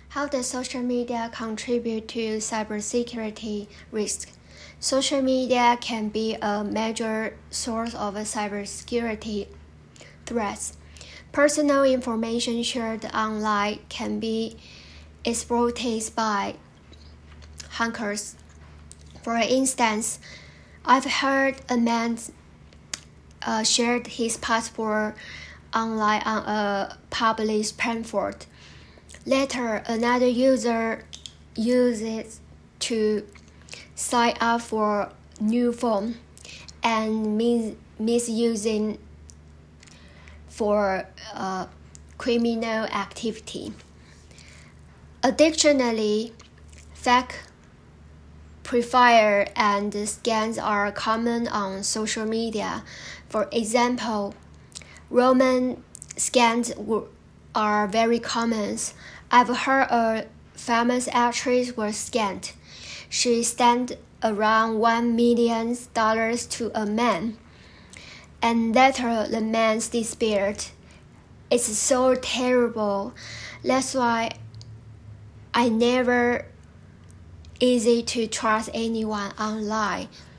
How does social media contribute to cybersecurity risk? Social media can be a major source of cybersecurity threats. Personal information shared online can be exploited by hackers. For instance, I've heard a man shared his passport online on a public platform. Later, another user used it to sign up for new phone and misusing for criminal activity. Additionally, fake profile and scams are common on social media. For example, Roman scams are very common. I've heard a famous actress was scammed. She sent around $1 million to a man, and later the man disappeared. It's so terrible. That's why I never easy to trust anyone online.